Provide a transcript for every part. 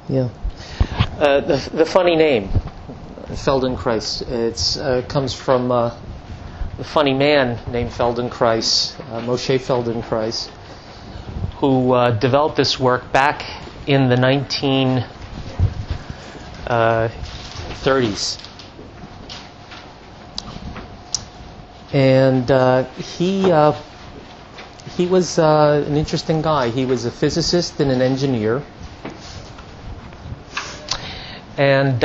Yeah. The funny name, Feldenkrais, it comes from the funny man named Feldenkrais, Moshe Feldenkrais, who developed this work back in the 1930s. And he was an interesting guy. He was a physicist and an engineer. And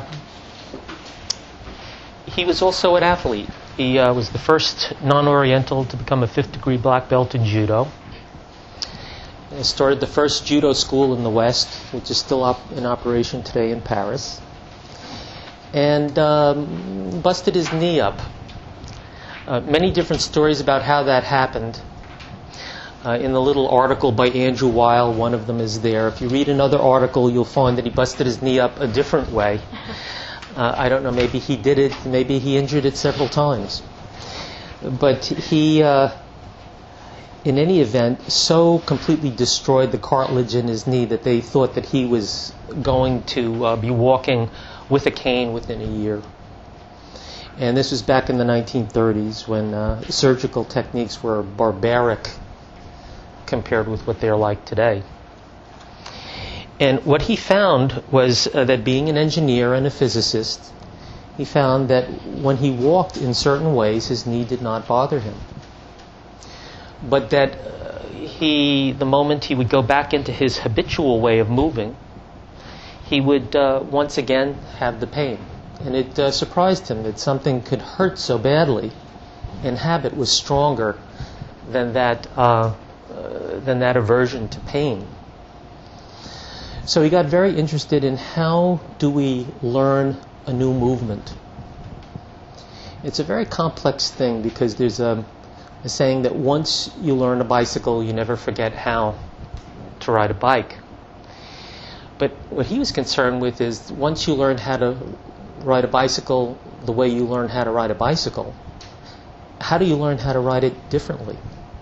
he was also an athlete. He was the first non-Oriental to become a fifth-degree black belt in judo. He started the first judo school in the West, which is still in operation today in Paris. And busted his knee up. Many different stories about how that happened. In the little article by Andrew Weil, one of them is there. If you read another article, you'll find that he busted his knee up a different way. I don't know, maybe he did it, maybe he injured it several times. But he, in any event, so completely destroyed the cartilage in his knee that they thought that he was going to be walking with a cane within a year. And this was back in the 1930s when surgical techniques were barbaric compared with what they're like today. And what he found was that being an engineer and a physicist, he found that when he walked in certain ways, his knee did not bother him. But that the moment he would go back into his habitual way of moving, he would once again have the pain. And it surprised him that something could hurt so badly, and habit was stronger than that aversion to pain. So he got very interested in how do we learn a new movement. It's a very complex thing because there's a saying that once you learn a bicycle, you never forget how to ride a bike. But what he was concerned with is once you learn how to ride a bicycle the way you learn how to ride a bicycle, how do you learn how to ride it differently?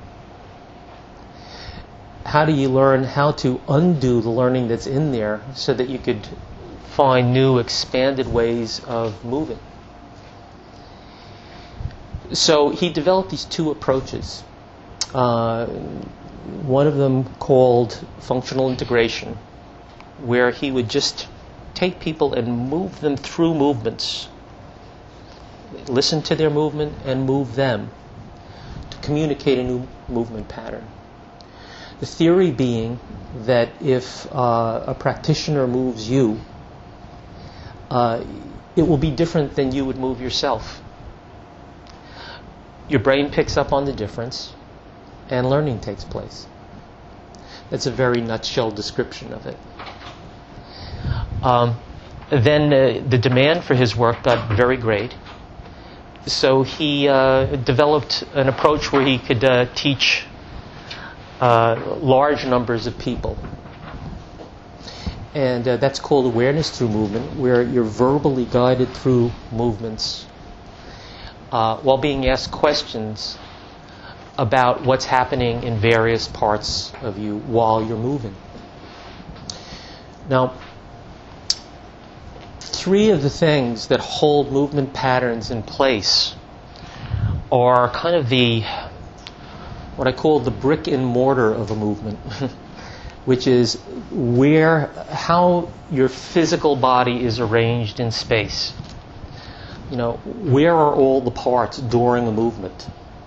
How do you learn how to undo the learning that's in there so that you could find new expanded ways of moving? So he developed these two approaches. One of them called functional integration, where he would just take people and move them through movements, listen to their movement and move them to communicate a new movement pattern. The theory being that if a practitioner moves you, it will be different than you would move yourself. Your brain picks up on the difference, and learning takes place. That's a very nutshell description of it. Then the demand for his work got very great. So he developed an approach where he could teach large numbers of people. And that's called awareness through movement, where you're verbally guided through movements while being asked questions about what's happening in various parts of you while you're moving. Now, three of the things that hold movement patterns in place are kind of what I call the brick and mortar of a movement, which is how your physical body is arranged in space. You know, where are all the parts during a movement?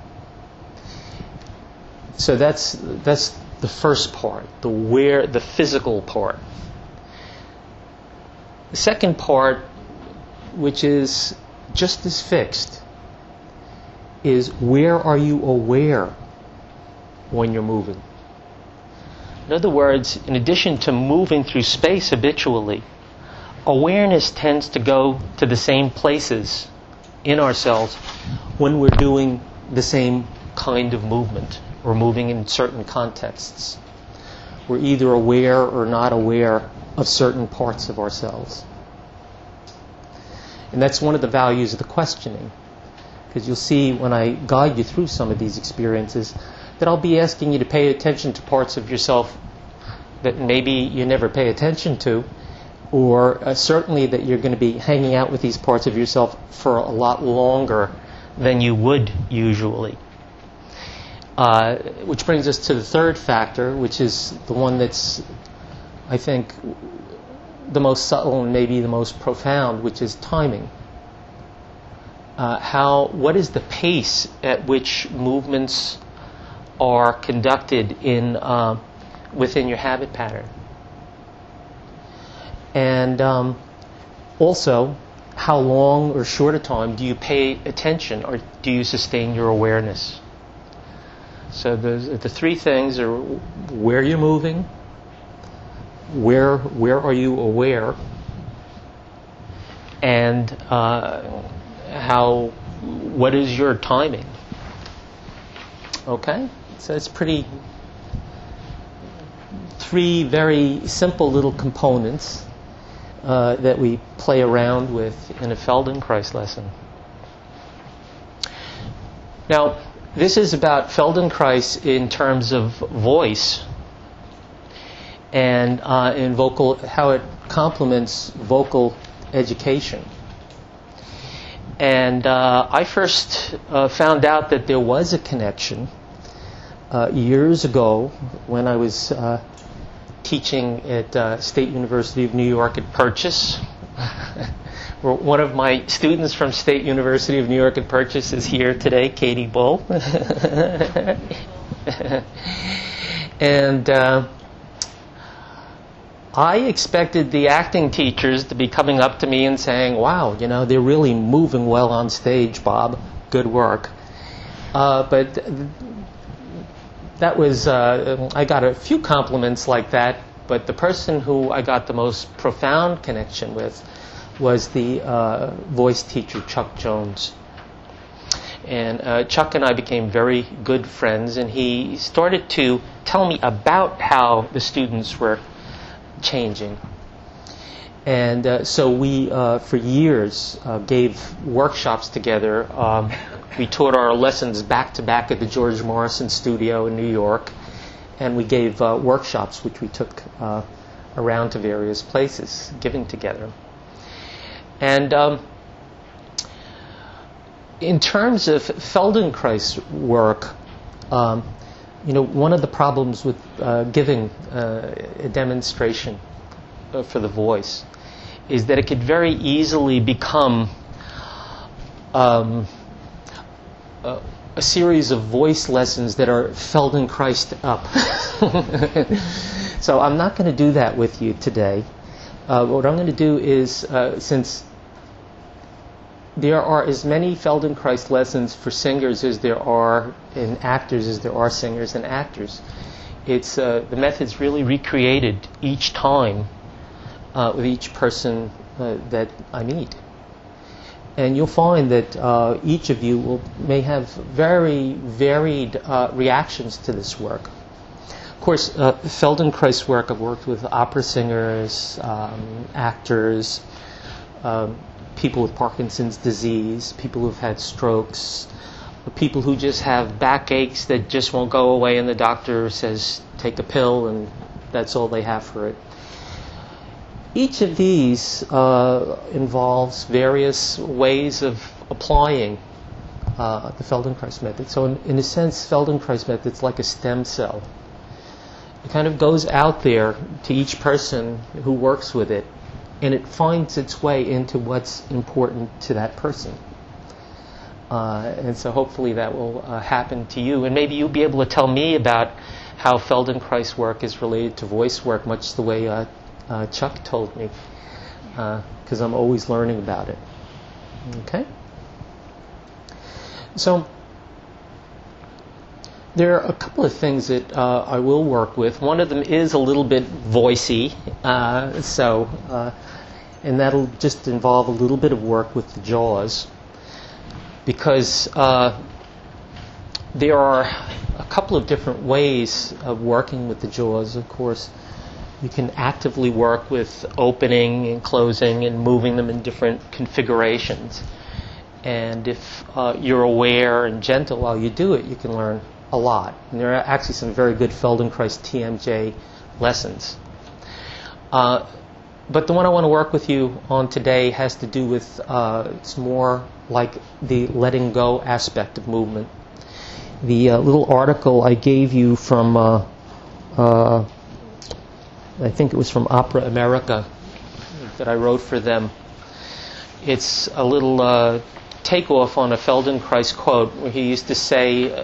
So that's the first part, the physical part. The second part, which is just as fixed, is where are you aware when you're moving? In other words, in addition to moving through space habitually, awareness tends to go to the same places in ourselves when we're doing the same kind of movement or moving in certain contexts. We're either aware or not aware of certain parts of ourselves. And that's one of the values of the questioning, because you'll see when I guide you through some of these experiences that I'll be asking you to pay attention to parts of yourself that maybe you never pay attention to, or certainly that you're going to be hanging out with these parts of yourself for a lot longer than you would usually. Which brings us to the third factor, which is the one that's, I think, the most subtle and maybe the most profound, which is timing. What is the pace at which movements are conducted within your habit pattern? And also, how long or short a time do you pay attention, or do you sustain your awareness? So the three things are where you're moving, where are you aware, and what is your timing? Okay, so it's three very simple little components that we play around with in a Feldenkrais lesson. Now, this is about Feldenkrais in terms of voice and in vocal, how it complements vocal education. And I first found out that there was a connection years ago when I was teaching at State University of New York at Purchase. One of my students from State University of New York at Purchase is here today, Katie Bull. And I expected the acting teachers to be coming up to me and saying, "Wow, they're really moving well on stage, Bob. Good work." But that was, I got a few compliments like that, but the person who I got the most profound connection with was the voice teacher, Chuck Jones. And Chuck and I became very good friends, and he started to tell me about how the students were changing. And so we, for years, gave workshops together. We taught our lessons back-to-back at the George Morrison studio in New York, and we gave workshops which we took around to various places, giving together. And in terms of Feldenkrais work, one of the problems with giving a demonstration for the voice is that it could very easily become a series of voice lessons that are Feldenkraised up. So I'm not going to do that with you today. What I'm going to do is, since there are as many Feldenkrais lessons for singers as there are in actors as there are singers and actors, it's the method's really recreated each time with each person that I meet. And you'll find that each of you may have very varied reactions to this work. Of course, Feldenkrais work, I've worked with opera singers, actors, people with Parkinson's disease, people who've had strokes, people who just have backaches that just won't go away and the doctor says take a pill and that's all they have for it. Each of these involves various ways of applying the Feldenkrais method. So in a sense, Feldenkrais method is like a stem cell. It kind of goes out there to each person who works with it, and it finds its way into what's important to that person. And so hopefully that will happen to you. And maybe you'll be able to tell me about how Feldenkrais work is related to voice work, much the way Chuck told me, because I'm always learning about it. Okay? So there are a couple of things that I will work with. One of them is a little bit voicey, and that'll just involve a little bit of work with the jaws, because there are a couple of different ways of working with the jaws. Of course, you can actively work with opening and closing and moving them in different configurations. And if you're aware and gentle while you do it, you can learn a lot. And there are actually some very good Feldenkrais TMJ lessons. But the one I want to work with you on today has to do with, it's more like the letting go aspect of movement. The little article I gave you from, I think it was from Opera America, that I wrote for them. It's a little takeoff on a Feldenkrais quote where he used to say,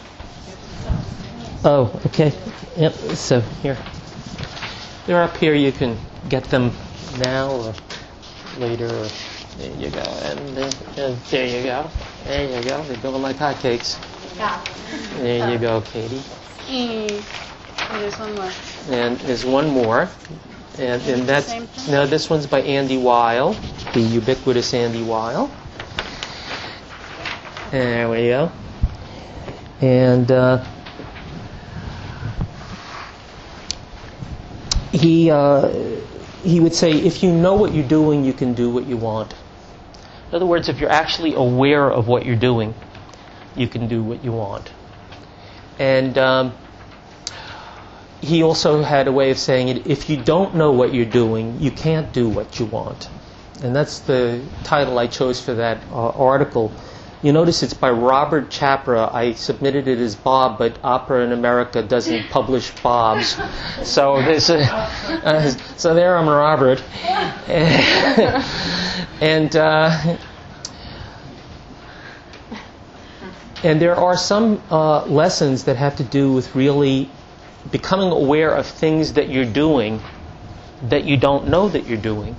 oh, okay, yep, so here. They're up here, you can get them now or later. Or, there you go, and there you go. There you go, they're going like hotcakes. Yeah. There you go, Katie. Oh, there's one more. And there's one more. And that's, no, this one's by Andy Weil, the ubiquitous Andy Weil. There we go. And he would say, if you know what you're doing, you can do what you want. In other words, if you're actually aware of what you're doing, you can do what you want. And he also had a way of saying it, if you don't know what you're doing, you can't do what you want. And that's the title I chose for that article. You notice it's by Robert Chapra. I submitted it as Bob, but Opera in America doesn't publish Bobs. So there's so there I'm Robert. And there are some lessons that have to do with really becoming aware of things that you're doing that you don't know that you're doing.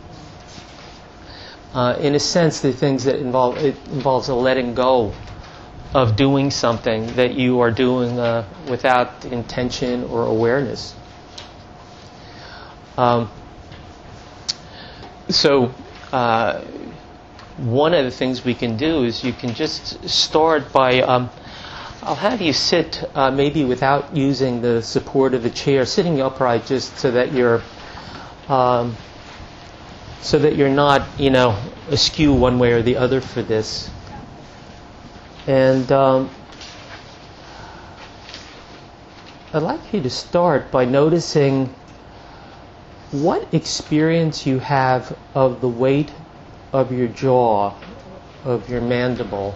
In a sense, the things that involves a letting go of doing something that you are doing without intention or awareness. So one of the things we can do is you can just start by I'll have you sit maybe without using the support of the chair, sitting upright just so that you're not, askew one way or the other for this. And I'd like you to start by noticing what experience you have of the weight of your jaw, of your mandible.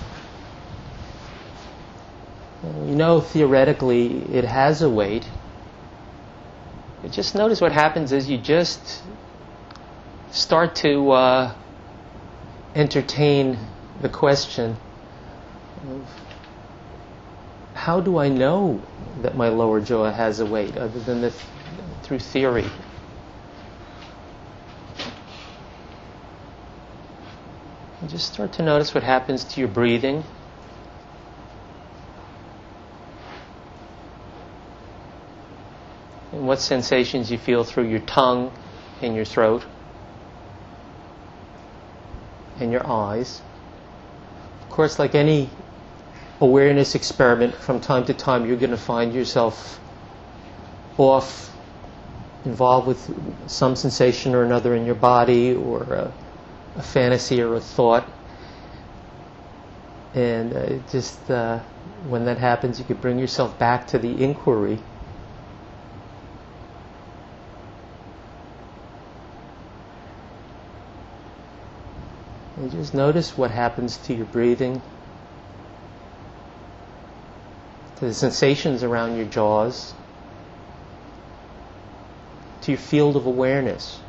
Theoretically, it has a weight. But just notice what happens as you just start to entertain the question of how do I know that my lower jaw has a weight other than through theory? And just start to notice what happens to your breathing. And what sensations you feel through your tongue and your throat and your eyes. Of course, like any awareness experiment, from time to time you're going to find yourself involved with some sensation or another in your body, or a fantasy or a thought. And when that happens, you could bring yourself back to the inquiry. And just notice what happens to your breathing, to the sensations around your jaws, to your field of awareness.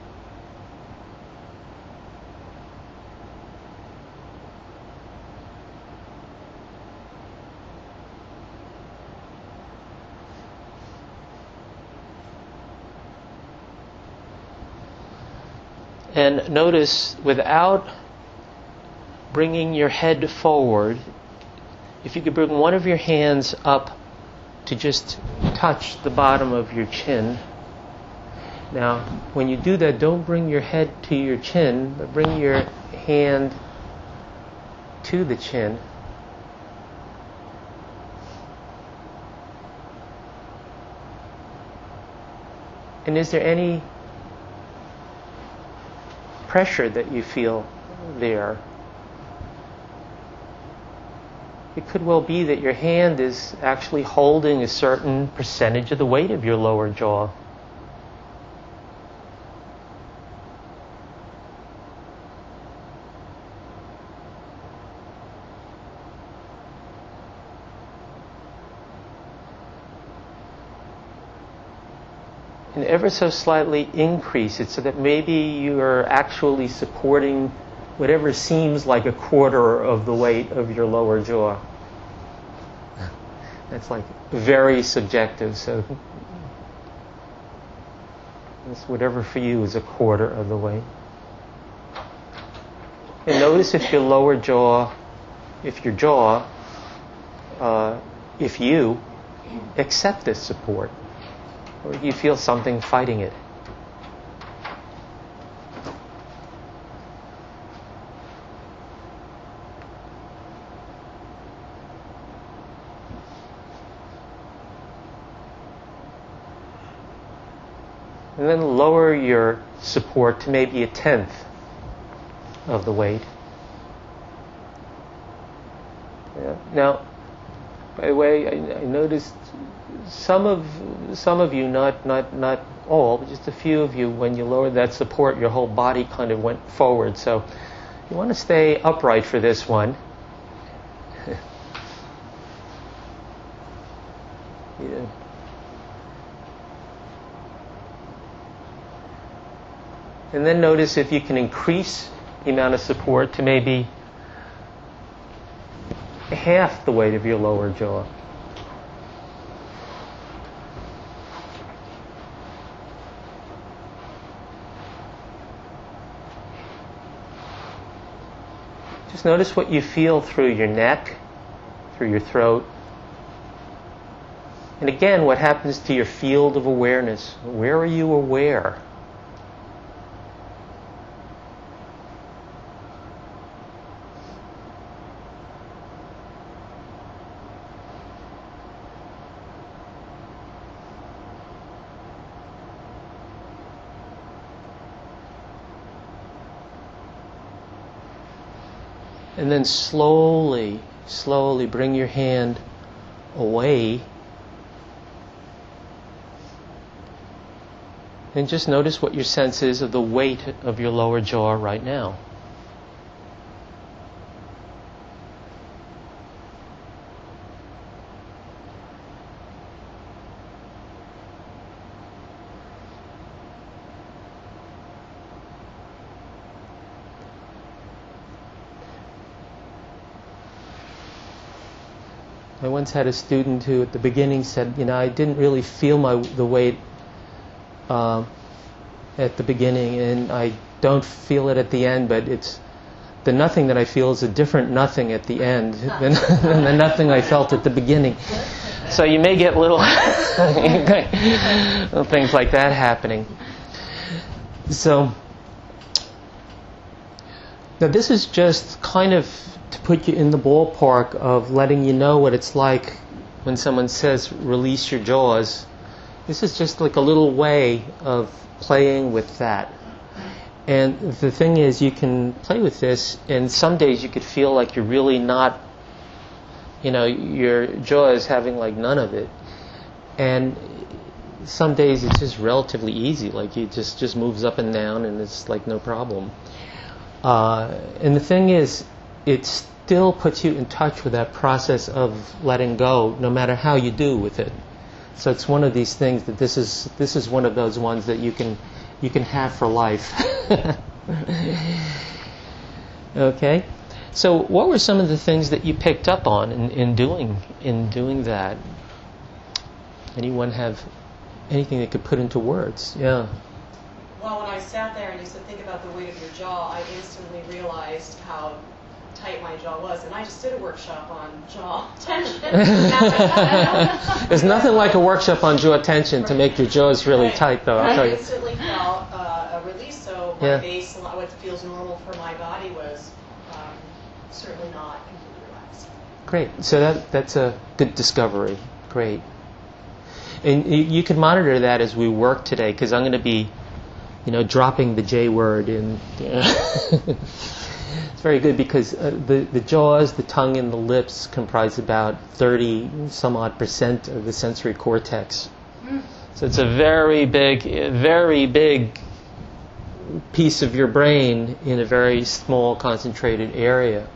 And notice, without bringing your head forward, if you could bring one of your hands up to just touch the bottom of your chin. Now, when you do that, don't bring your head to your chin, but bring your hand to the chin. And is there any pressure that you feel there? It could well be that your hand is actually holding a certain percentage of the weight of your lower jaw. and ever so slightly increase it so that maybe you're actually supporting whatever seems like a quarter of the weight of your lower jaw. That's like very subjective, so it's whatever for you is a quarter of the weight. And notice if your lower jaw, if you accept this support, or you feel something fighting it. And then lower your support to maybe 1/10 of the weight. Yeah. Now, by the way, I noticed some of you, not all, but just a few of you, when you lowered that support, your whole body kind of went forward. So you want to stay upright for this one. Yeah. And then notice if you can increase the amount of support to maybe half the weight of your lower jaw. Just notice what you feel through your neck, through your throat. And again, what happens to your field of awareness? Where are you aware? And then slowly bring your hand away. And just notice what your sense is of the weight of your lower jaw right now. I once had a student who at the beginning said, I didn't really feel the weight at the beginning, and I don't feel it at the end, but it's the nothing that I feel is a different nothing at the end than the nothing I felt at the beginning. So you may get little things like that happening. So now this is just kind of to put you in the ballpark of letting you know what it's like when someone says release your jaws. This is just like a little way of playing with that. And the thing is, you can play with this, and some days you could feel like you're really not, your jaw is having like none of it. And some days it's just relatively easy, like it just moves up and down and it's like no problem. And the thing is, it still puts you in touch with that process of letting go, no matter how you do with it. So it's one of these things that this is one of those ones that you can have for life. Okay. So what were some of the things that you picked up on in doing that? Anyone have anything they could put into words? Yeah. Well, when I sat there and you said think about the weight of your jaw, I instantly realized how tight my jaw was, and I just did a workshop on jaw tension. There's nothing like a workshop on jaw tension to make your jaws really tight, though. I'll tell you. I instantly felt a release, so my base, what feels normal for my body was certainly not completely relaxed. Great. So that's a good discovery. Great. And you can monitor that as we work today, because I'm going to be, dropping the J word in. It's very good because the jaws, the tongue, and the lips comprise about 30-some-odd% of the sensory cortex. So it's a very big piece of your brain in a very small, concentrated area.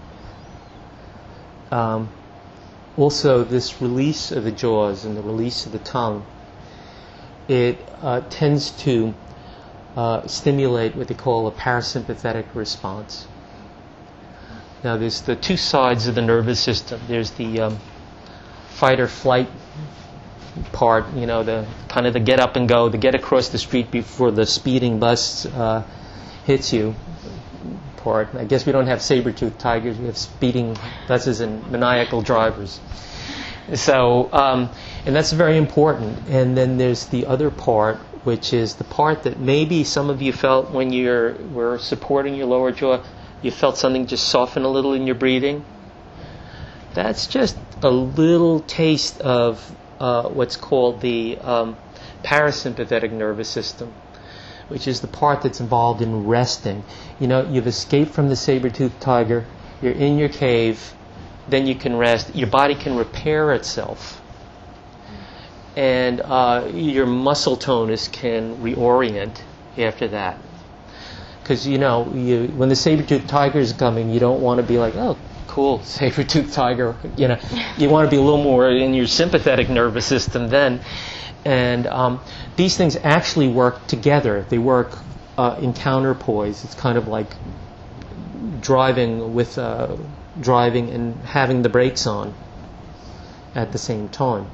Also, this release of the jaws and the release of the tongue it tends to stimulate what they call a parasympathetic response. Now, there's the two sides of the nervous system. There's the fight or flight part, the kind of the get up and go, the get across the street before the speeding bus hits you part. I guess we don't have saber-toothed tigers, we have speeding buses and maniacal drivers. So, and that's very important. And then there's the other part, which is the part that maybe some of you felt when you were supporting your lower jaw, you felt something just soften a little in your breathing. That's just a little taste of what's called the parasympathetic nervous system, which is the part that's involved in resting. You've escaped from the saber-toothed tiger, you're in your cave, then you can rest, your body can repair itself, and your muscle tonus can reorient after that. Because, when the saber-toothed tiger is coming, you don't want to be like, oh, cool, saber-toothed tiger. You want to be a little more in your sympathetic nervous system then. And these things actually work together. They work in counterpoise. It's kind of like driving and having the brakes on at the same time.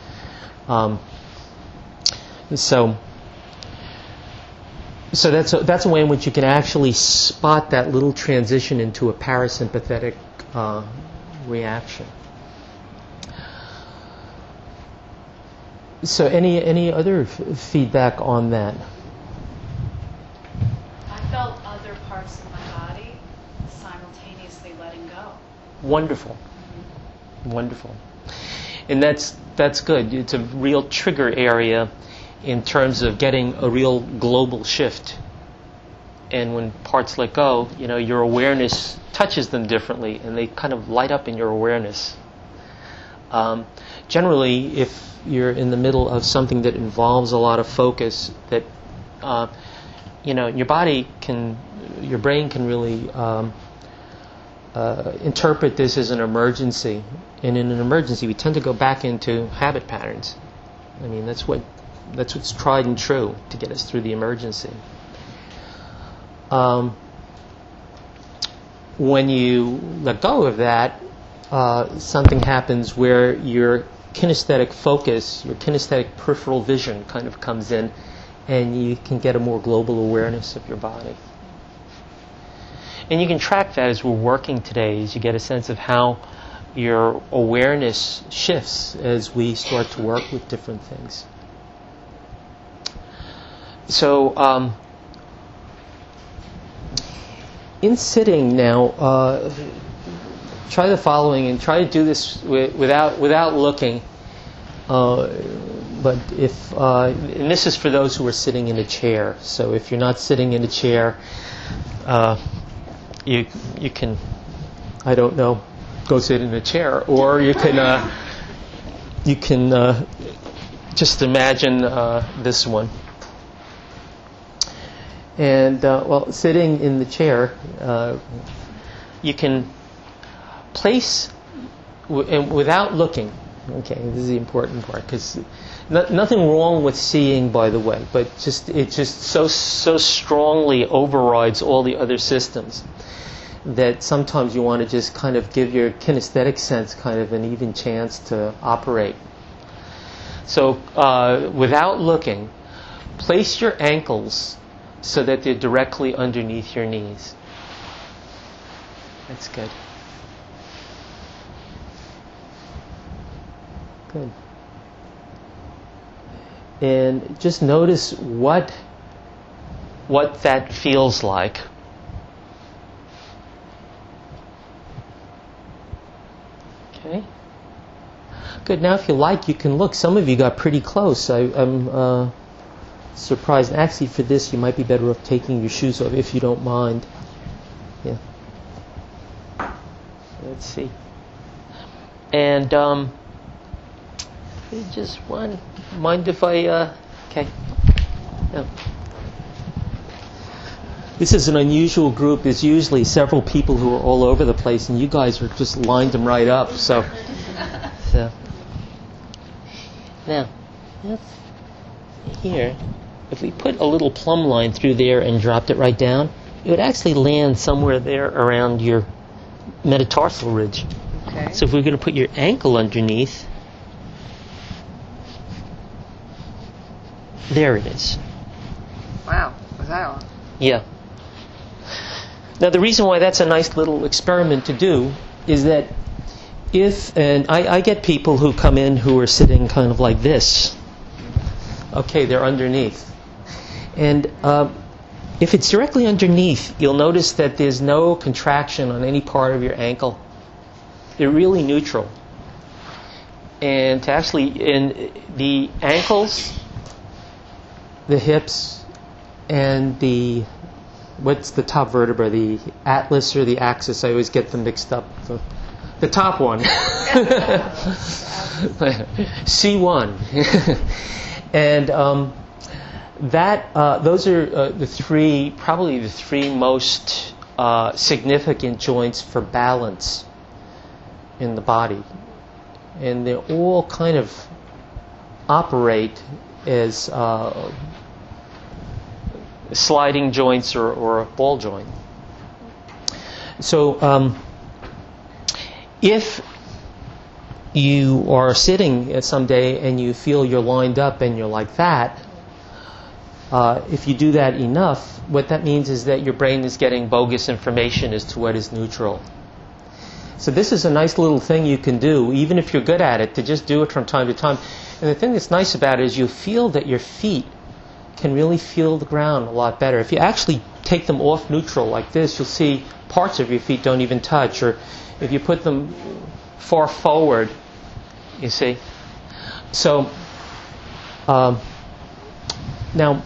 So that's a way in which you can actually spot that little transition into a parasympathetic reaction. So any other feedback on that? I felt other parts of my body simultaneously letting go. Wonderful. Wonderful. And that's good. It's a real trigger area in terms of getting a real global shift. And when parts let go, your awareness touches them differently, and they kind of light up in your awareness. Generally, if you're in the middle of something that involves a lot of focus, that your brain can really interpret this as an emergency. And in an emergency, we tend to go back into habit patterns. I mean, that's what's tried and true to get us through the emergency. When you let go of that, something happens where your kinesthetic focus, your kinesthetic peripheral vision kind of comes in, and you can get a more global awareness of your body. And you can track that as we're working today, as you get a sense of how your awareness shifts as we start to work with different things. So, in sitting now, try the following, and try to do this without looking. But if and this is for those who are sitting in a chair. So if you're not sitting in a chair, you can, I don't know, go sit in a chair, or you can just imagine this one. And sitting in the chair, you can place without looking. Okay, this is the important part, because nothing wrong with seeing, by the way, but it just so strongly overrides all the other systems that sometimes you want to just kind of give your kinesthetic sense kind of an even chance to operate. So without looking, place your ankles so that they're directly underneath your knees. That's good. Good. And just notice what that feels like. Okay. Good. Now, if you like, you can look. Some of you got pretty close. I'm surprised. Actually, for this, you might be better off taking your shoes off if you don't mind. Yeah. Let's see. And just one. Mind if I? Okay. No. This is an unusual group. There's usually several people who are all over the place, and you guys are just lined them right up. So now, yes. here, if we put a little plumb line through there and dropped it right down, it would actually land somewhere there around your metatarsal ridge. Okay. So if we're going to put your ankle underneath, there it is. Wow. Was that on? Yeah. Now the reason why that's a nice little experiment to do is that and I get people who come in who are sitting kind of like this. Okay, they're underneath. And if it's directly underneath, you'll notice that there's no contraction on any part of your ankle. They're really neutral. And to actually, in the ankles, the hips, and what's the top vertebra? The atlas or the axis? I always get them mixed up. The top one. C1. And those are probably the three most significant joints for balance in the body. And they all kind of operate as sliding joints or a ball joint. So if you are sitting someday and you feel you're lined up and you're like that, if you do that enough, what that means is that your brain is getting bogus information as to what is neutral. So this is a nice little thing you can do, even if you're good at it, to just do it from time to time. And the thing that's nice about it is you feel that your feet can really feel the ground a lot better. If you actually take them off neutral like this, you'll see parts of your feet don't even touch. Or if you put them far forward, you see. So now,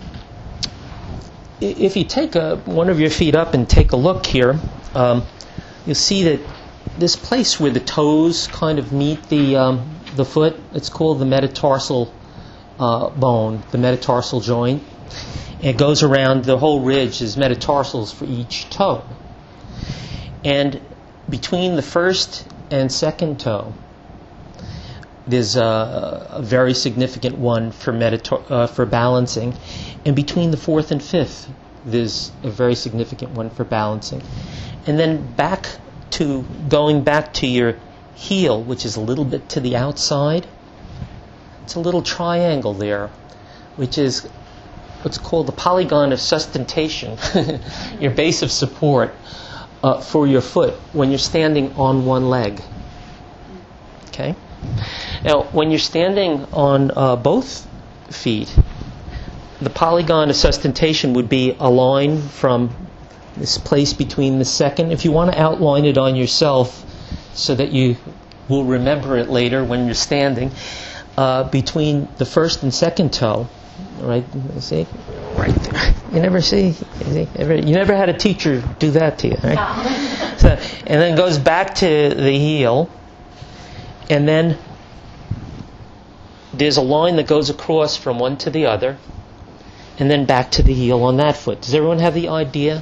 if you take one of your feet up and take a look here, you'll see that this place where the toes kind of meet the foot, it's called the metatarsal bone, the metatarsal joint. It goes around the whole ridge. There's metatarsals for each toe. And between the first and second toe, there's a very significant one for balancing. And between the fourth and fifth, there's a very significant one for balancing. And then going back to your heel, which is a little bit to the outside, it's a little triangle there, which is what's called the polygon of sustentation, your base of support for your foot when you're standing on one leg. Okay? Now, when you're standing on both feet, the polygon of sustentation would be a line from this place between the second. If you want to outline it on yourself so that you will remember it later when you're standing, between the first and second toe, right? See, right there. You never see. You never had a teacher do that to you, right? No. So, and then goes back to the heel, and then there's a line that goes across from one to the other, and then back to the heel on that foot. Does everyone have the idea?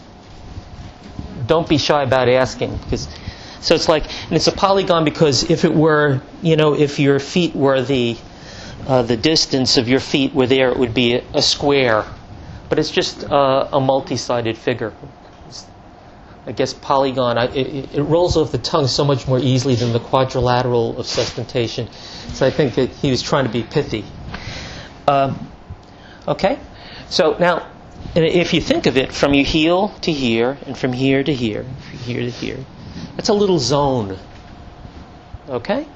Don't be shy about asking, so it's like, and it's a polygon because if it were, if your feet were the distance of your feet were there, it would be a square, but it's just a multi-sided figure. I guess polygon, it rolls off the tongue so much more easily than the quadrilateral of sustentation. So I think that he was trying to be pithy. Okay, so now, if you think of it from your heel to here, and from here to here, from here to here, that's a little zone. Okay?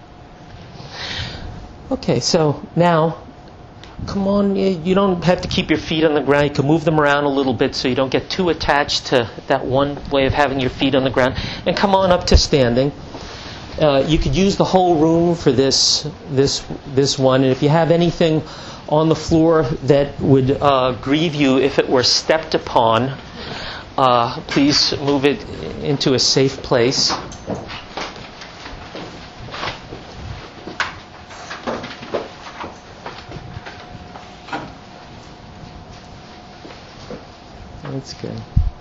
Okay, so now, come on, you don't have to keep your feet on the ground. You can move them around a little bit so you don't get too attached to that one way of having your feet on the ground. And come on up to standing. You could use the whole room for this one. And if you have anything on the floor that would grieve you if it were stepped upon, please move it into a safe place. That's good.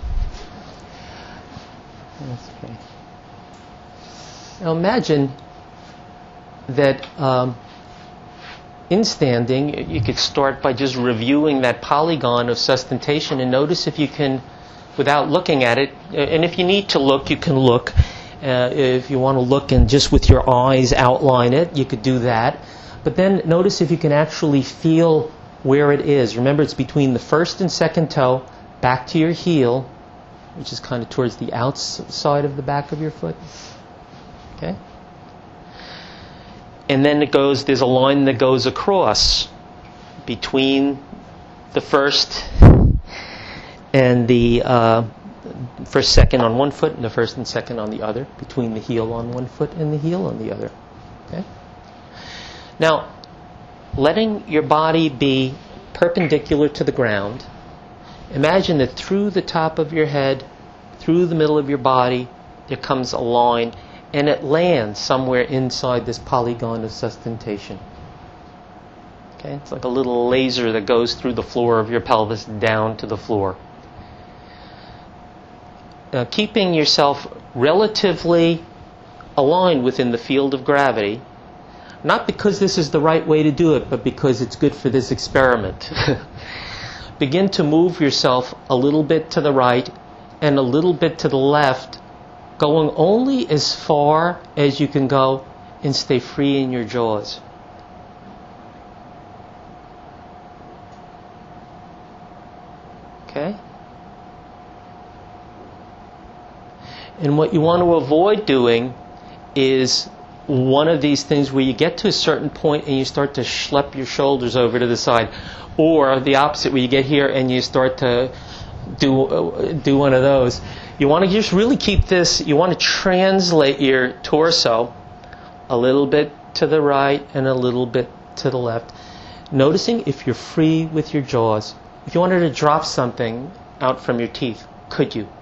That's okay. Now imagine that in standing, you could start by just reviewing that polygon of sustentation and notice if you can, without looking at it, and if you need to look, you can look. If you want to look and just with your eyes outline it, you could do that. But then notice if you can actually feel where it is. Remember, it's between the first and second toe, back to your heel, which is kind of towards the outside of the back of your foot. Okay? And then there's a line that goes across between the first and the first, second on one foot and the first and second on the other, between the heel on one foot and the heel on the other. Okay? Now, letting your body be perpendicular to the ground, imagine that through the top of your head, through the middle of your body, there comes a line, and it lands somewhere inside this polygon of sustentation. Okay? It's like a little laser that goes through the floor of your pelvis down to the floor. Now, keeping yourself relatively aligned within the field of gravity, not because this is the right way to do it, but because it's good for this experiment. Begin to move yourself a little bit to the right and a little bit to the left, going only as far as you can go, and stay free in your jaws. Okay? And what you want to avoid doing is one of these things where you get to a certain point and you start to schlep your shoulders over to the side, or the opposite where you get here and you start to do one of those. You want to just really keep this, you want to translate your torso a little bit to the right and a little bit to the left, noticing if you're free with your jaws. If you wanted to drop something out from your teeth, could you?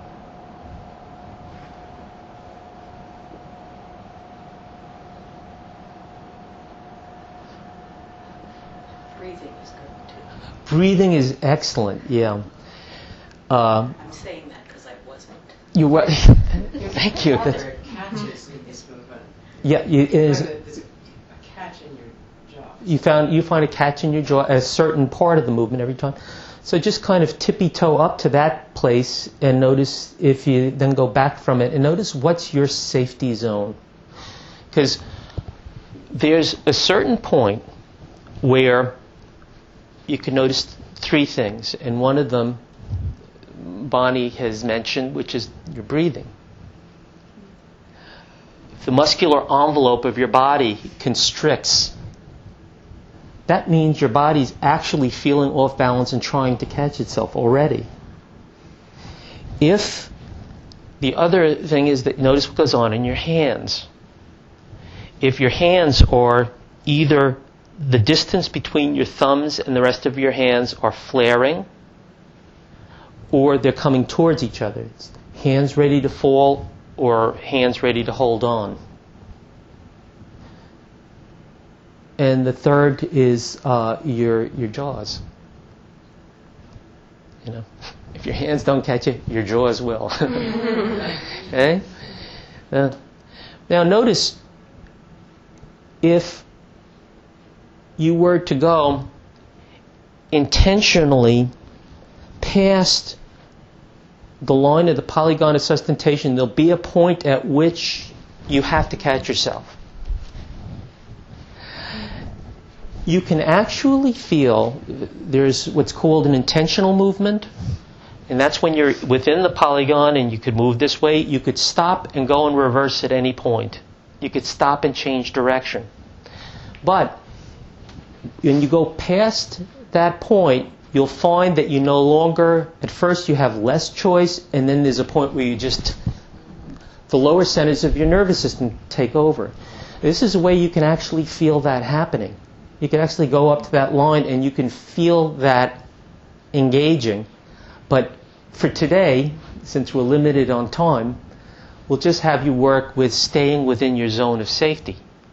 Breathing is good too. Breathing is excellent, yeah. I'm saying that because I wasn't. You were. Thank you. There are catches in this movement. Yeah, There's a catch in your jaw. You find a catch in your jaw at a certain part of the movement every time. So just kind of tippy-toe up to that place and notice if you then go back from it and notice what's your safety zone. Because there's a certain point where you can notice three things, and one of them Bonnie has mentioned, which is your breathing. If the muscular envelope of your body constricts, that means your body's actually feeling off balance and trying to catch itself already. If the other thing is that notice what goes on in your hands. If your hands are either the distance between your thumbs and the rest of your hands are flaring, or they're coming towards each other. It's hands ready to fall or hands ready to hold on. And the third is your jaws. You know, if your hands don't catch it, your jaws will. Okay? Now notice, if you were to go intentionally past the line of the polygon of sustentation, there'll be a point at which you have to catch yourself. You can actually feel there's what's called an intentional movement, and that's when you're within the polygon and you could move this way. You could stop and go in reverse at any point. You could stop and change direction. But when you go past that point, you'll find that you no longer, at first you have less choice, and then there's a point where you just, the lower centers of your nervous system take over. This is a way you can actually feel that happening. You can actually go up to that line and you can feel that engaging. But for today, since we're limited on time, we'll just have you work with staying within your zone of safety.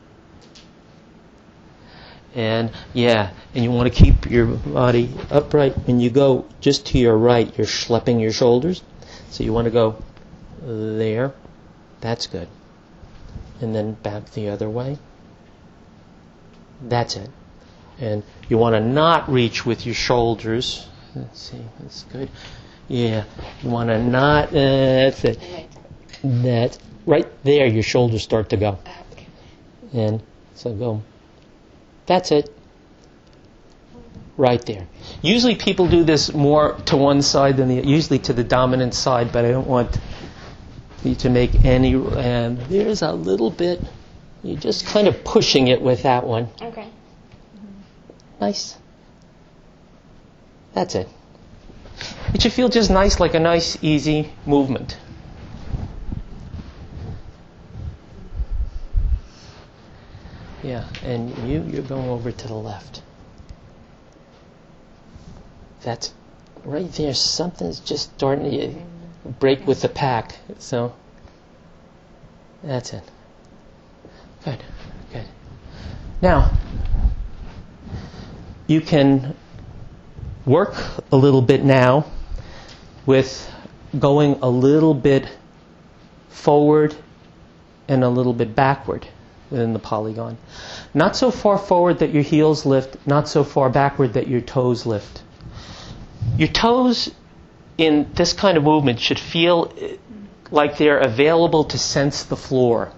And you want to keep your body upright. When you go just to your right, you're schlepping your shoulders. So you want to go there. That's good. And then back the other way. That's it. And you want to not reach with your shoulders. Let's see, that's good. Yeah, you want to not, that's it. That, right there, your shoulders start to go. And so go. That's it. Right there. Usually people do this more to one side than usually to the dominant side, but I don't want you to make any, and there's a little bit, you're just kind of pushing it with that one. Okay. Nice. That's it. It should feel just nice, like a nice, easy movement. Yeah, and you're going over to the left. That's right there. Something's just starting to break with the pack. So that's it. Good, good. Now, you can work a little bit now with going a little bit forward and a little bit backward within the polygon. Not so far forward that your heels lift, not so far backward that your toes lift. Your toes in this kind of movement should feel like they're available to sense the floor,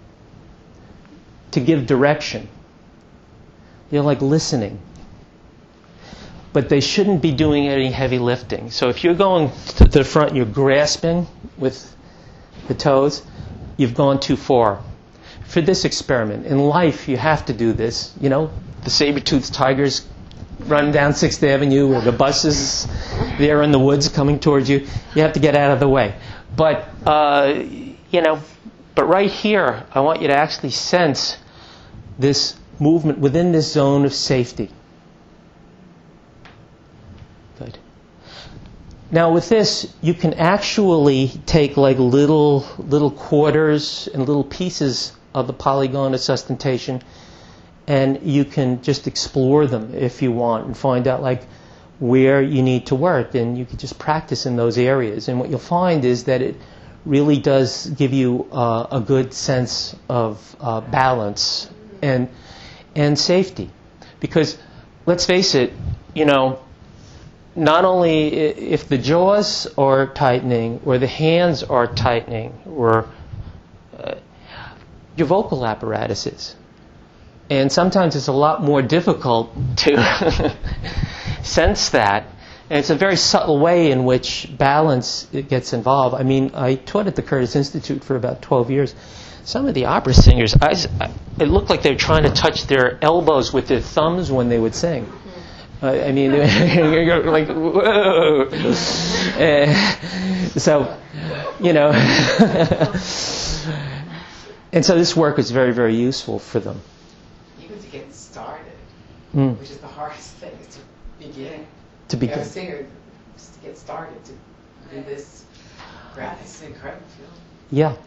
to give direction. They're like listening. But they shouldn't be doing any heavy lifting. So if you're going to the front, you're grasping with the toes, you've gone too far. For this experiment, in life you have to do this. You know, the saber-toothed tigers run down 6th Avenue, or the buses there in the woods coming towards you. You have to get out of the way. But, but right here, I want you to actually sense this movement within this zone of safety. Good. Now with this, you can actually take like little quarters and little pieces of the polygon of sustentation, and you can just explore them if you want and find out like where you need to work, and you can just practice in those areas. And what you'll find is that it really does give you a good sense of balance and safety. Because let's face it, not only if the jaws are tightening or the hands are tightening or your vocal apparatus is. And sometimes it's a lot more difficult to sense that. And it's a very subtle way in which balance gets involved. I mean, I taught at the Curtis Institute for about 12 years. Some of the opera singers, it looked like they were trying to touch their elbows with their thumbs when they would sing. I mean, you're like, whoa. So, and so this work is very, very useful for them. Even to get started, which is the hardest thing, is to begin. To begin. As a singer, just to get started, to do this. It's an incredible feeling. Yeah.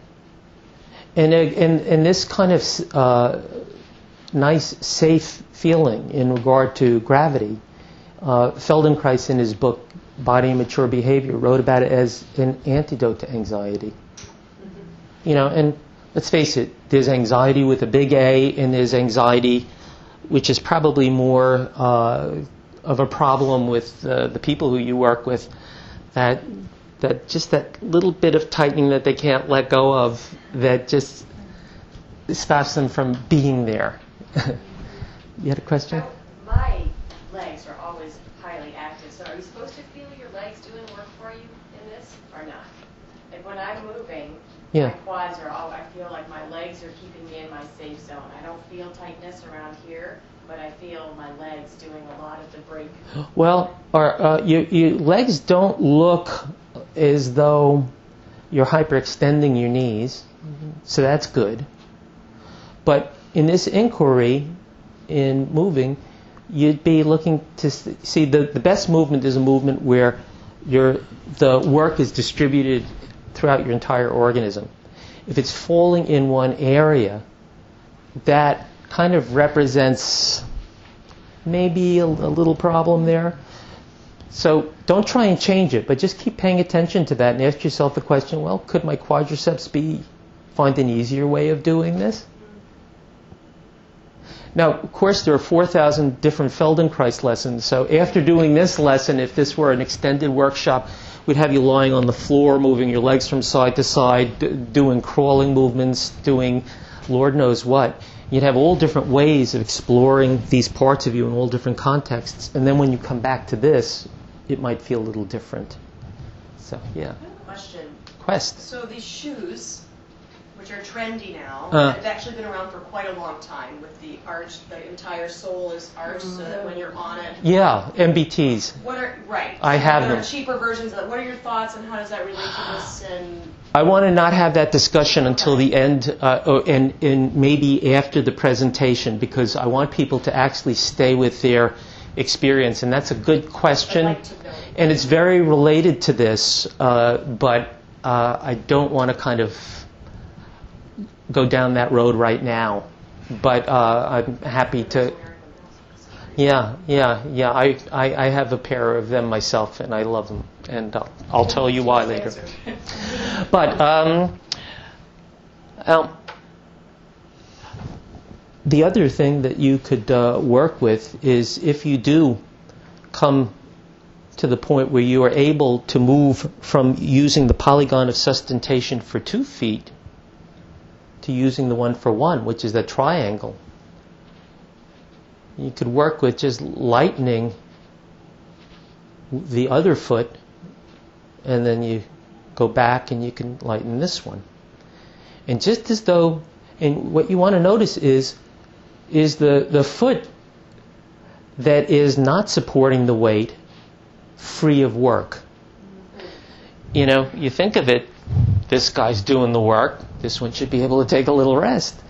And this kind of nice, safe feeling in regard to gravity, Feldenkrais in his book, Body and Mature Behavior, wrote about it as an antidote to anxiety. And let's face it, there's anxiety with a big A, and there's anxiety which is probably more of a problem with the people who you work with, that just that little bit of tightening that they can't let go of, that just stops them from being there. You had a question? So my legs are always highly active, so are you supposed to feel your legs doing work for you in this or not? Like when I'm moving, my quads are all, I feel like my legs are keeping me in my safe zone. I don't feel tightness around here, but I feel my legs doing a lot of the brake. Well, your legs don't look as though you're hyperextending your knees, so that's good. But in this inquiry, in moving, you'd be looking to see the best movement is a movement where the work is distributed throughout your entire organism. If it's falling in one area, that kind of represents maybe a little problem there. So don't try and change it, but just keep paying attention to that and ask yourself the question, well, could my quadriceps find an easier way of doing this? Now, of course, there are 4,000 different Feldenkrais lessons. So after doing this lesson, if this were an extended workshop, we'd have you lying on the floor, moving your legs from side to side, doing crawling movements, doing Lord knows what. You'd have all different ways of exploring these parts of you in all different contexts. And then when you come back to this, it might feel a little different. So, yeah. I have a question. Quest. So these shoes, which are trendy now, have actually been around for quite a long time with the arch, the entire sole is arched so that when you're on it. Yeah, MBTs. What are, right. I have there them. are cheaper versions of that. What are your thoughts on how does that relate to this? And I want to not have that discussion until the end, and maybe after the presentation, because I want people to actually stay with their experience. And that's a good question. I'd like to know. And it's very related to this, but I don't want to kind of go down that road right now. But I'm happy to. Yeah. I have a pair of them myself, and I love them. And I'll tell you why later. But the other thing that you could work with is if you do come to the point where you are able to move from using the polygon of sustentation for 2 feet to using the one for 1, which is that triangle. You could work with just lightening the other foot, and then you go back and you can lighten this one. And just as though, and what you want to notice is the foot that is not supporting the weight free of work. You know, you think of it, this guy's doing the work, this one should be able to take a little rest.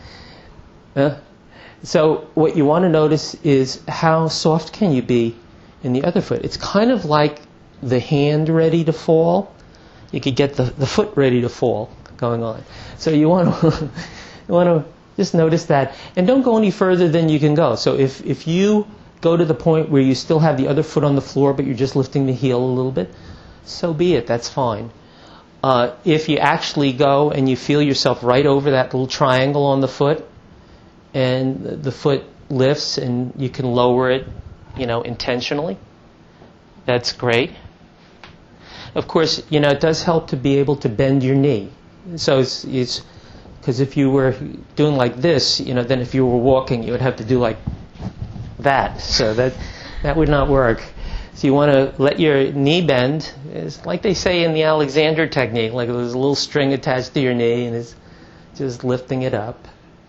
So what you want to notice is how soft can you be in the other foot. It's kind of like the hand ready to fall. You could get the foot ready to fall going on. So you want to just notice that. And don't go any further than you can go. So if you go to the point where you still have the other foot on the floor but you're just lifting the heel a little bit, so be it. That's fine. If you actually go and you feel yourself right over that little triangle on the foot, and the foot lifts and you can lower it, intentionally, that's great. Of course, it does help to be able to bend your knee. So it's because if you were doing like this, then if you were walking, you would have to do like that. So that would not work. So you want to let your knee bend. It's like they say in the Alexander technique, like there's a little string attached to your knee and it's just lifting it up.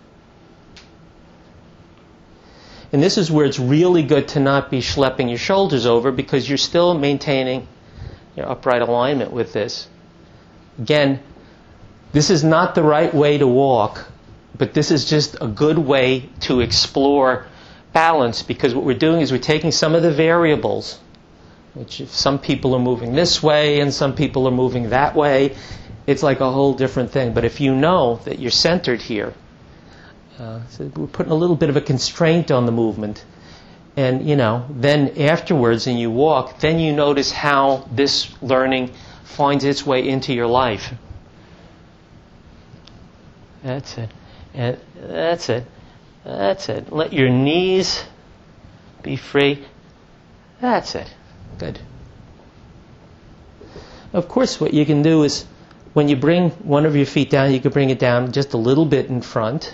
And this is where it's really good to not be schlepping your shoulders over because you're still maintaining your upright alignment with this. Again, this is not the right way to walk, but this is just a good way to explore balance because what we're doing is we're taking some of the variables, which if some people are moving this way and some people are moving that way, it's like a whole different thing. But if you know that you're centered here, so we're putting a little bit of a constraint on the movement. And, then afterwards, and you walk, then you notice how this learning finds its way into your life. That's it. And that's it. That's it. Let your knees be free. That's it. Good. Of course, what you can do is, when you bring one of your feet down, you can bring it down just a little bit in front.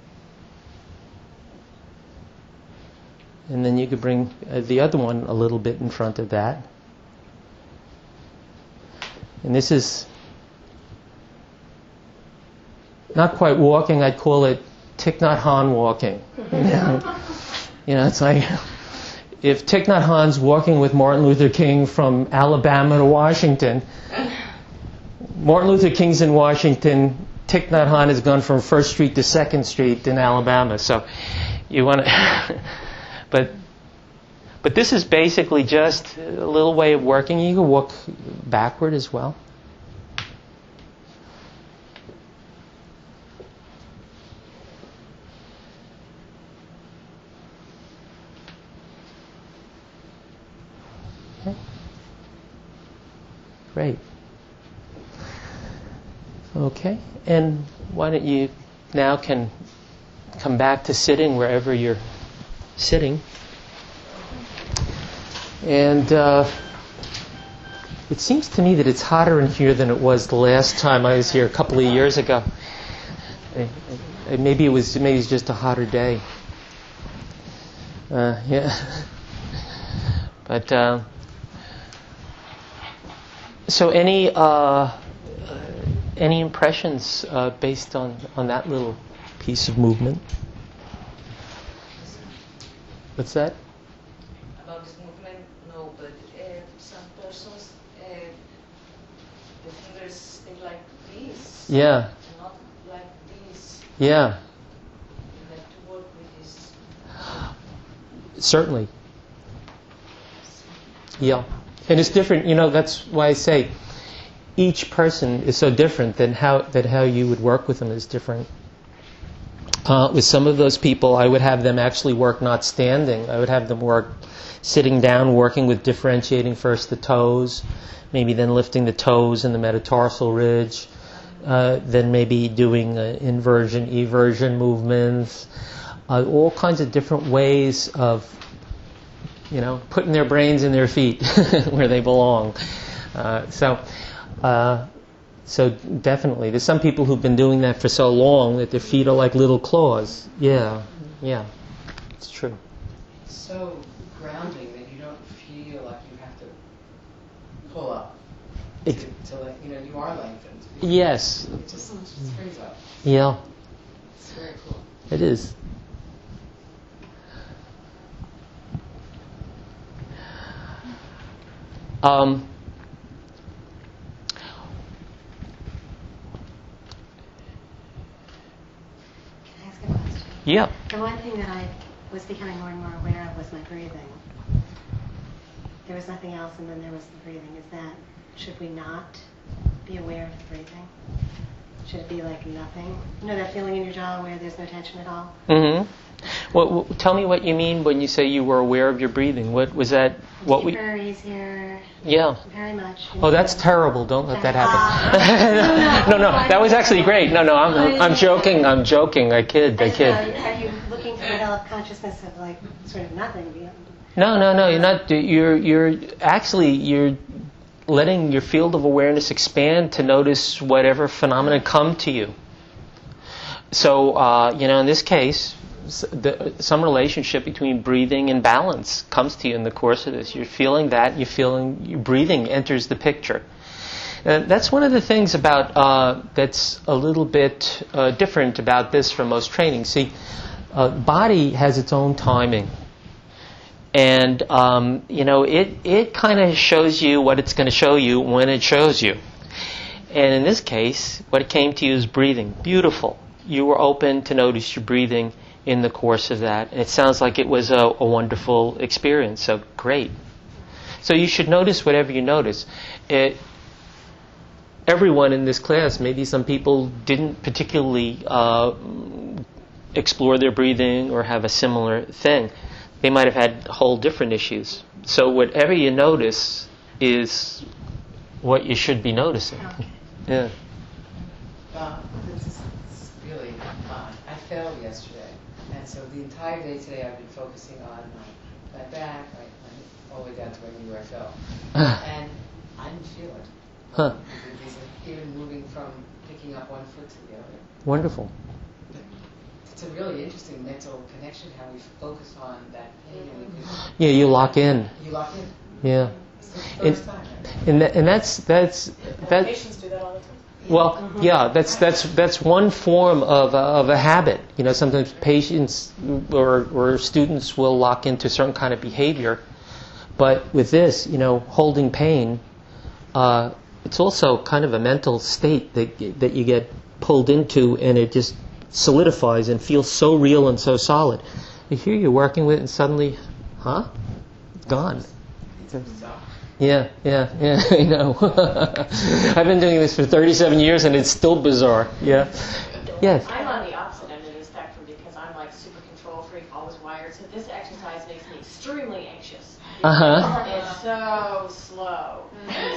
And then you could bring the other one a little bit in front of that. And this is not quite walking, I'd call it Thich Nhat Hanh walking. It's like if Thich Nhat Hanh's walking with Martin Luther King from Alabama to Washington, Martin Luther King's in Washington, Thich Nhat Hanh has gone from 1st Street to 2nd Street in Alabama. So you want to... But this is basically just a little way of working. You can walk backward as well. Okay. Great. Okay, and why don't you now can come back to sitting wherever you're sitting. And it seems to me that it's hotter in here than it was the last time I was here a couple of years ago. Maybe it's just a hotter day. Yeah. But so any impressions based on that little piece of movement? What's that? About this movement, no, but some persons, the fingers stay like this. Yeah. Not like this. Yeah. You have to work with this. Certainly. Yeah. And it's different, that's why I say each person is so different than how you would work with them is different. With some of those people, I would have them actually work not standing. I would have them work sitting down, working with differentiating first the toes, maybe then lifting the toes and the metatarsal ridge, then maybe doing inversion, eversion movements, all kinds of different ways of putting their brains in their feet where they belong. So definitely, there's some people who've been doing that for so long that their feet are like little claws. Yeah, it's true. So grounding that you don't feel like you have to pull up to you are lengthened. Yes. It just frees up. Yeah. It's very cool. It is. Yeah. The one thing that I was becoming more and more aware of was my breathing. There was nothing else, and then there was the breathing. Should we not be aware of the breathing? Should it be like nothing? That feeling in your jaw where there's no tension at all? Mm-hmm. Well, tell me what you mean when you say you were aware of your breathing. What was that? Deeper, easier. Yeah. Very much. Oh, that's terrible. Don't let that happen. No, that was actually great. No, I'm joking. I kid. Are you looking to develop consciousness of like sort of nothing beyond? No, you're not. You're letting your field of awareness expand to notice whatever phenomena come to you. So, in this case, some relationship between breathing and balance comes to you in the course of this. You're feeling that. Your breathing enters the picture. That's one of the things about that's a little bit different about this from most training. See, body has its own timing. And, it kind of shows you what it's going to show you when it shows you. And in this case, what it came to you is breathing. Beautiful. You were open to notice your breathing in the course of that. And it sounds like it was a wonderful experience. So great. So you should notice whatever you notice. Everyone in this class, maybe some people didn't particularly explore their breathing or have a similar thing. They might have had whole different issues. So whatever you notice is what you should be noticing. Yeah. This is really fun. I failed yesterday, and so the entire day today I've been focusing on my back, all the way down to where I fell, and I didn't feel it. Huh. Even moving from picking up one foot to the other. Wonderful. It's a really interesting mental connection how we focus on that pain. Yeah, you lock in. You lock in. Yeah. It's the first time. And that's Patients do that all the time. well, yeah, that's one form of a habit. Sometimes patients or students will lock into a certain kind of behavior, but with this, holding pain, it's also kind of a mental state that you get pulled into, and it just solidifies and feels so real and so solid. Here you're working with it, and suddenly, gone. Yeah, I know. I've been doing this for 37 years, and it's still bizarre. Yeah. Yes. I'm on the opposite end of the spectrum because I'm like super control freak, always wired. So this exercise makes me extremely anxious. Uh-huh. It's so slow.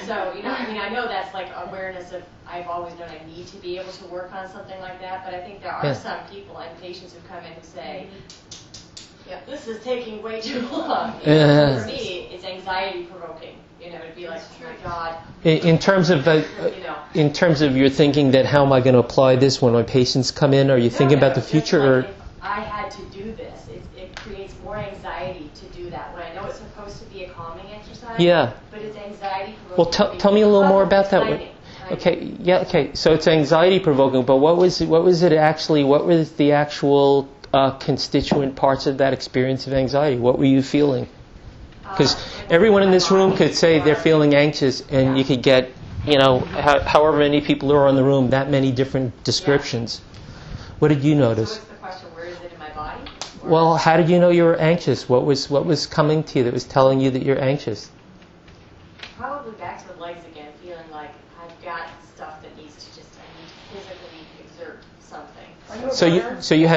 So, you know, I mean, I know that's like awareness of, I've always known I need to be able to work on something like that, but I think there are some people and patients who come in who say, yeah, this is taking way too long. You know, for me, it's anxiety provoking. You know, it'd be like, oh my God. In terms of in terms of your thinking that how am I going to apply this when my patients come in? Are you thinking about the future, like or if I had to do this, it creates more anxiety to do that. When I know it's supposed to be a calming exercise. Yeah. But it's anxiety provoking. Well, tell me a little more about that one. Okay. Yeah. Okay. So it's anxiety provoking, but what was it actually? What was the actual constituent parts of that experience of anxiety? What were you feeling? Because everyone in this room could say they're feeling anxious, and you could get, you know, however many people are in the room, that many different descriptions. What did you notice? So what's the question? Where is it in my body? Well, how did you know you were anxious? What was coming to you that was telling you that you're anxious? Probably back to the legs again, feeling like I've got stuff that needs to just, I need to physically exert something. So you had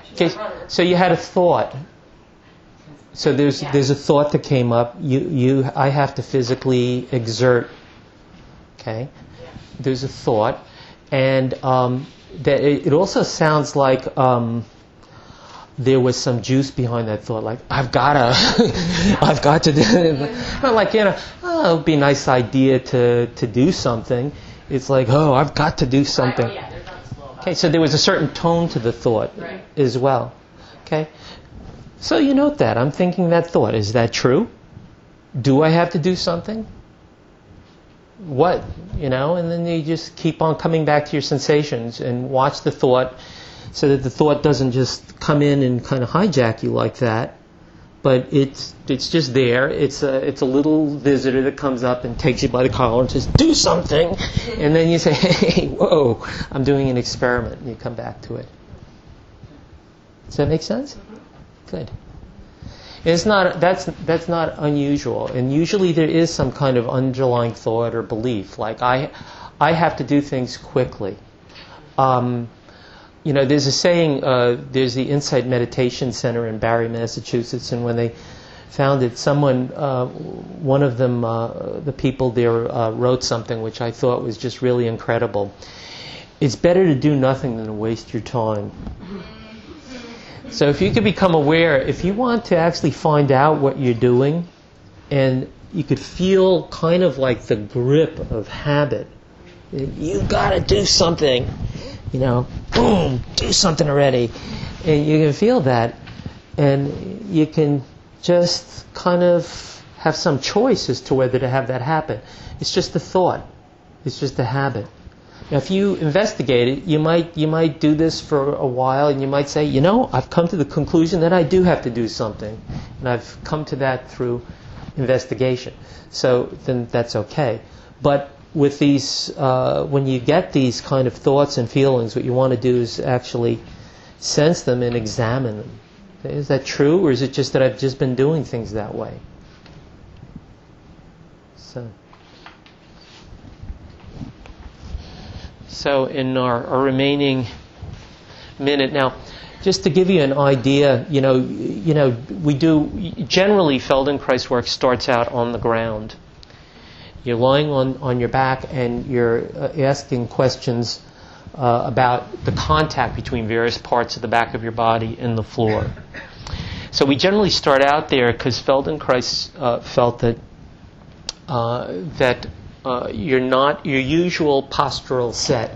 a thought. So there's a thought that came up. I have to physically exert. Okay. Yeah. There's a thought, and that it also sounds like there was some juice behind that thought. Like I've got to do it. Not like, you know, oh, it'd be a nice idea to do something. It's like, oh, I've got to do something. There's nothing slow about Okay, so there was a certain tone to the thought as well. Okay. So you note that. I'm thinking that thought. Is that true? Do I have to do something? What? You know, and then you just keep on coming back to your sensations and watch the thought so that the thought doesn't just come in and kind of hijack you like that. But it's just there. It's a little visitor that comes up and takes you by the collar and says, do something. And then you say, hey, whoa, I'm doing an experiment. And you come back to it. Does that make sense? Good. It's not. That's not unusual, and usually there is some kind of underlying thought or belief. Like I have to do things quickly. You know, there's a saying. There's the Insight Meditation Center in Barre, Massachusetts, and when they founded, one of them, the people there, wrote something which I thought was just really incredible. It's better to do nothing than to waste your time. So if you could become aware, if you want to actually find out what you're doing, and you could feel kind of like the grip of habit, you got to do something, you know, boom, do something already. And you can feel that, and you can just kind of have some choice as to whether to have that happen. It's just a thought. It's just a habit. Now, if you investigate it, you might do this for a while, and you might say, you know, I've come to the conclusion that I do have to do something, and I've come to that through investigation. So then that's okay. But with these, when you get these kind of thoughts and feelings, what you want to do is actually sense them and examine them. Is that true, or is it just that I've just been doing things that way? So in our remaining minute now, just to give you an idea, you know, we do generally Feldenkrais work starts out on the ground. You're lying on your back and you're asking questions about the contact between various parts of the back of your body and the floor. So we generally start out there because Feldenkrais felt that you're not your usual postural set.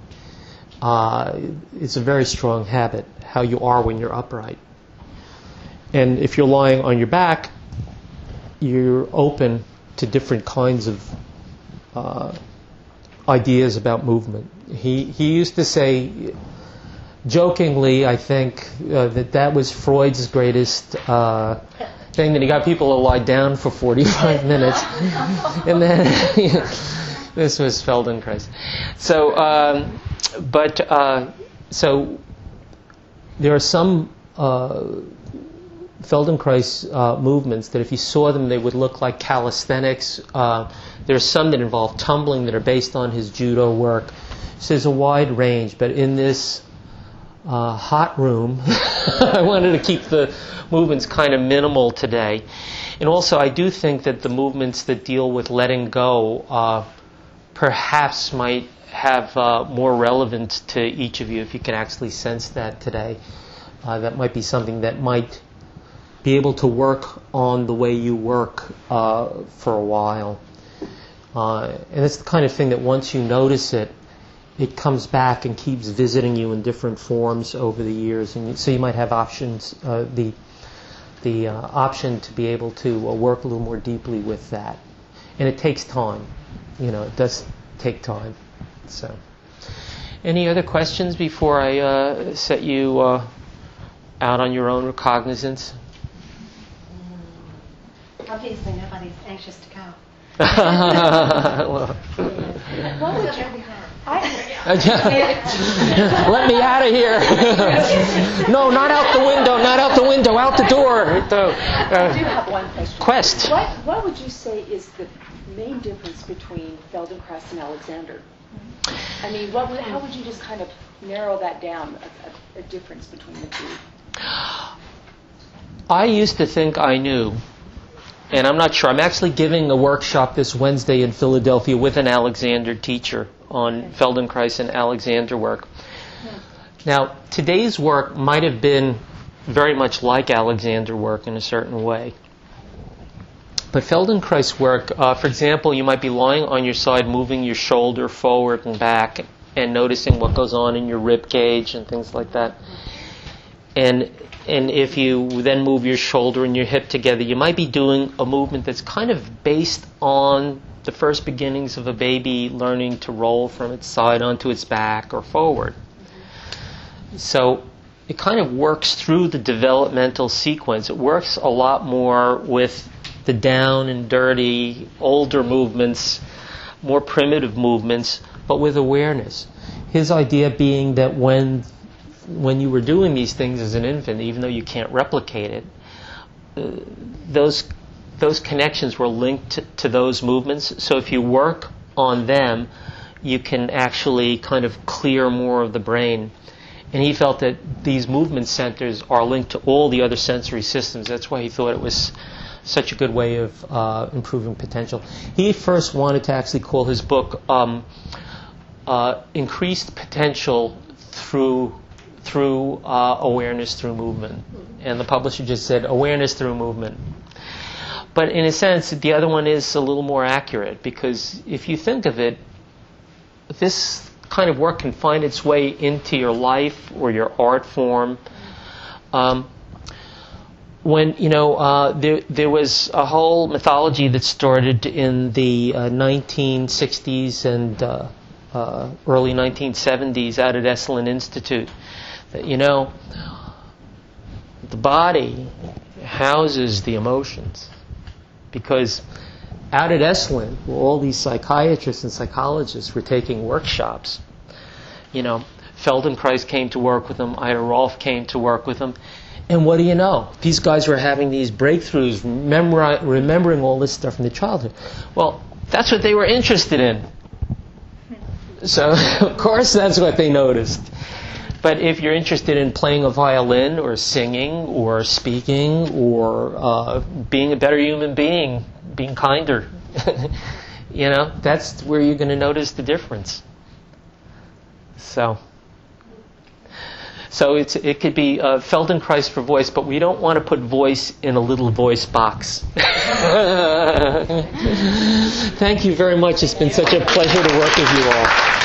It's a very strong habit, how you are when you're upright. And if you're lying on your back, you're open to different kinds of ideas about movement. He used to say, jokingly, I think, that was Freud's greatest thing, that he got people to lie down for 45 minutes. And then this was Feldenkrais. So, so there are some Feldenkrais movements that if you saw them, they would look like calisthenics. There are some that involve tumbling that are based on his judo work. So there's a wide range, but in this hot room, I wanted to keep the movements kind of minimal today. And also, I do think that the movements that deal with letting go perhaps might have more relevance to each of you, if you can actually sense that today. That might be something that might be able to work on the way you work for a while. And it's the kind of thing that once you notice it, it comes back and keeps visiting you in different forms over the years. And so you might have options, the option to be able to work a little more deeply with that. And it takes time. It does take time. So, any other questions before I set you out on your own recognizance? Obviously, nobody's anxious to go. Well, What would you let me out of here. No, not out the window, not out the window, out the door. I do have one question. Quest. What would you say is the main difference between Feldenkrais and Alexander? I mean, how would you just kind of narrow that down, a difference between the two? I used to think I knew, and I'm not sure. I'm actually giving a workshop this Wednesday in Philadelphia with an Alexander teacher on Feldenkrais and Alexander work. Now, today's work might have been very much like Alexander work in a certain way. But Feldenkrais work, for example, you might be lying on your side, moving your shoulder forward and back, and noticing what goes on in your rib cage and things like that. And if you then move your shoulder and your hip together, you might be doing a movement that's kind of based on the first beginnings of a baby learning to roll from its side onto its back or forward. So it kind of works through the developmental sequence. It works a lot more with the down and dirty, older movements, more primitive movements, but with awareness. His idea being that when you were doing these things as an infant, even though you can't replicate it, those connections were linked to those movements. So if you work on them, you can actually kind of clear more of the brain. And he felt that these movement centers are linked to all the other sensory systems. That's why he thought it was such a good way of improving potential. He first wanted to actually call his book Increased Potential Through Awareness Through Movement. And the publisher just said Awareness Through Movement. But in a sense, the other one is a little more accurate, because if you think of it, this kind of work can find its way into your life or your art form. When there was a whole mythology that started in the 1960s and early 1970s out at Esalen Institute, that the body houses the emotions, because out at Esalen, where all these psychiatrists and psychologists were taking workshops, Feldenkrais came to work with them, Ida Rolf came to work with them. And what do you know? These guys were having these breakthroughs, remembering all this stuff from their childhood. Well, that's what they were interested in. So, of course, that's what they noticed. But if you're interested in playing a violin or singing or speaking or being a better human being, being kinder, that's where you're going to notice the difference. So it could be Feldenkrais for voice, but we don't want to put voice in a little voice box. Thank you very much. It's been such a pleasure to work with you all.